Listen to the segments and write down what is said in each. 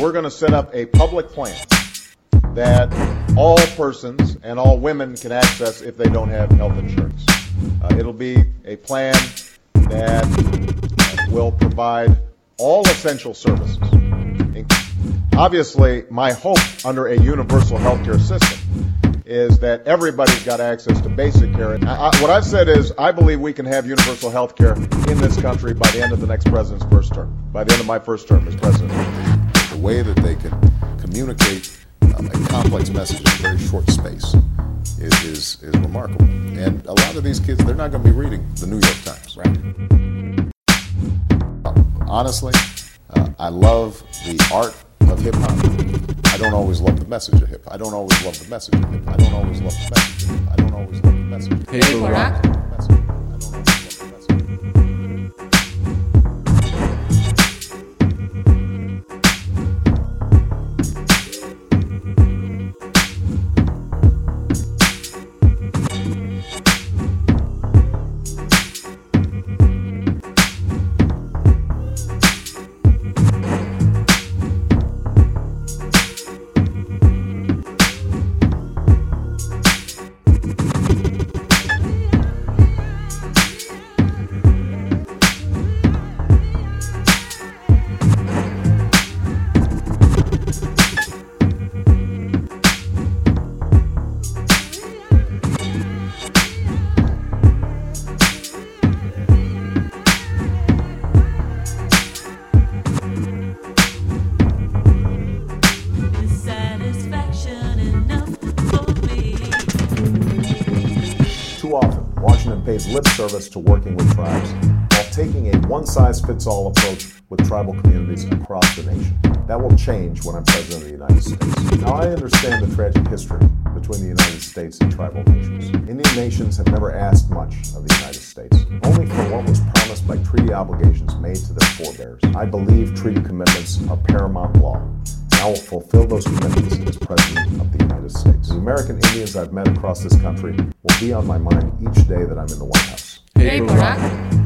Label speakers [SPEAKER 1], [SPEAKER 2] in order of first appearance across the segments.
[SPEAKER 1] we're going to set up a public plan that all persons and all women can access if they don't have health insurance. It'll be a plan that will provide all essential services. Obviously, my hope under a universal healthcare system is that everybody's got access to basic care. What I've said is I believe we can have universal health care in this country by the end of the next president's first term, by the end of my first term as president.
[SPEAKER 2] The way that they can communicate a complex message in a very short space is remarkable. And a lot of these kids, they're not going to be reading the New York Times. Right. Honestly, I love the art of hip-hop. I don't always love the message of hip-hop. I don't always love the message of hip-hop. I don't always love the message of hip-hop. I don't always love the message of hip-hop.
[SPEAKER 3] Hey, Barack.
[SPEAKER 2] Too often, Washington pays lip service to working with tribes while taking a one-size-fits-all approach with tribal communities across the nation. That will change when I'm president of the United States. Now, I understand the tragic history between the United States and tribal nations. Indian nations have never asked much of the United States, only for what was promised by treaty obligations made to their forebears. I believe treaty commitments are paramount law. I will fulfill those commitments as President of the United States. The American Indians I've met across this country will be on my mind each day that I'm in the White House.
[SPEAKER 3] Hey, Barack.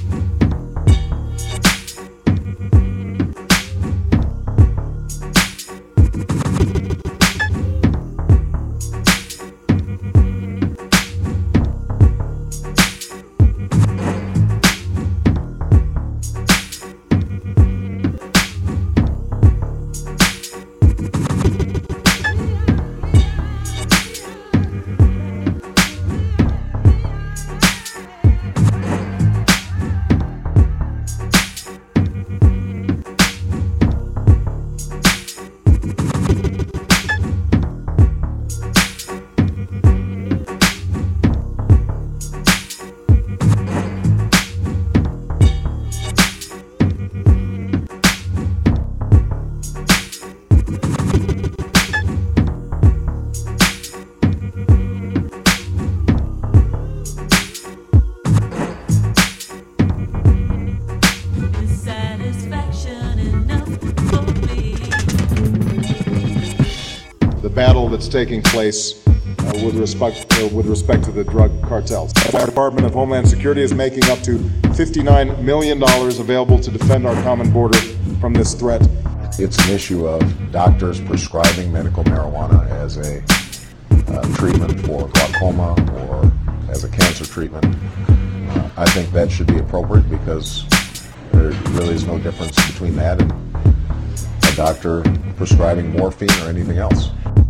[SPEAKER 4] Battle that's taking place with respect to the drug cartels. The Department of Homeland Security is making up to $59 million available to defend our common border from this threat.
[SPEAKER 2] It's an issue of doctors prescribing medical marijuana as a treatment for glaucoma or as a cancer treatment. I think that should be appropriate because there really is no difference between that and a doctor prescribing morphine or anything else.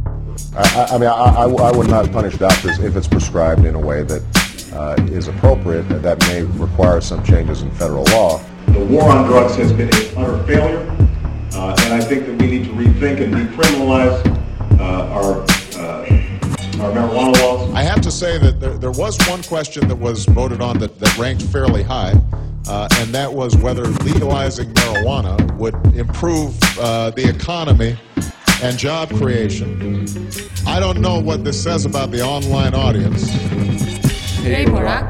[SPEAKER 2] I would not punish doctors if it's prescribed in a way that is appropriate. That may require some changes in federal law.
[SPEAKER 5] The war on drugs has been an utter failure, and I think that we need to rethink and decriminalize our marijuana laws.
[SPEAKER 4] I have to say that there was one question that was voted on that ranked fairly high, and that was whether legalizing marijuana would improve the economy and job creation. I don't know what this says about the online audience.
[SPEAKER 3] Hey, Barack.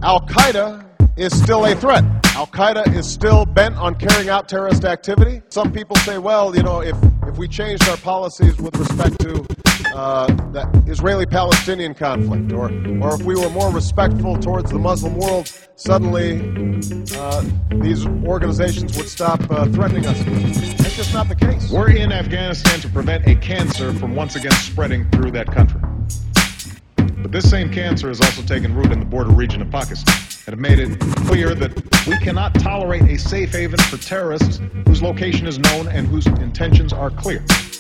[SPEAKER 1] Al-Qaeda is still a threat. Al-Qaeda is still bent on carrying out terrorist activity. Some people say, well, you know, if we changed our policies with respect to the Israeli-Palestinian conflict, or if we were more respectful towards the Muslim world, suddenly these organizations would stop threatening us. That's just not the case.
[SPEAKER 6] We're in Afghanistan to prevent a cancer from once again spreading through that country. But this same cancer has also taken root in the border region of Pakistan and have made it clear that we cannot tolerate a safe haven for terrorists whose location is known and whose intentions are clear.